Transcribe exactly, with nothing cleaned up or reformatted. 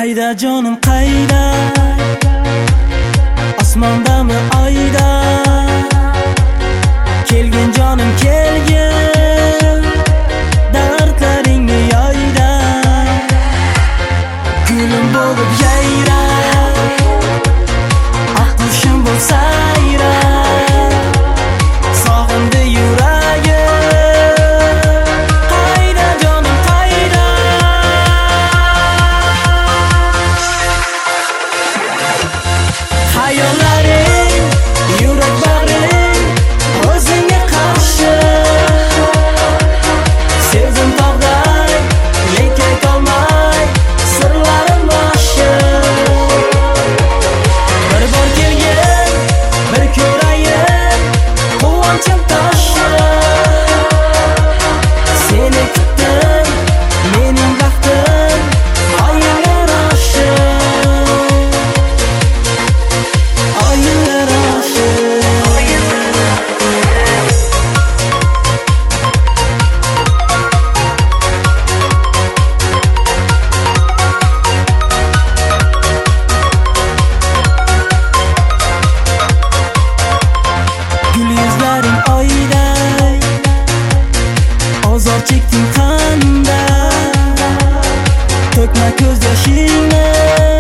Qayda jonim qayda, osmondami oyda, kelgin jonim kelgin, dardlaringni yoyda, gulim bo'lib yayra, oqqushim bo'l sayra, sog'indi yuragim. Qayda jonim qayda, hayollaring, yurak bag'ring o'zingga qarshi, sevdim tog'day, lekin aytolmay sirlarim oshib. Bir bor kelgin, bir ko'rayin, quvonchim toshib. Seni kutdim, mening baxtim, oylar oshib, oylar oshib. Gul yuzlaring oyday, ozor chekding qanday, to'kma ko'z yoshingni.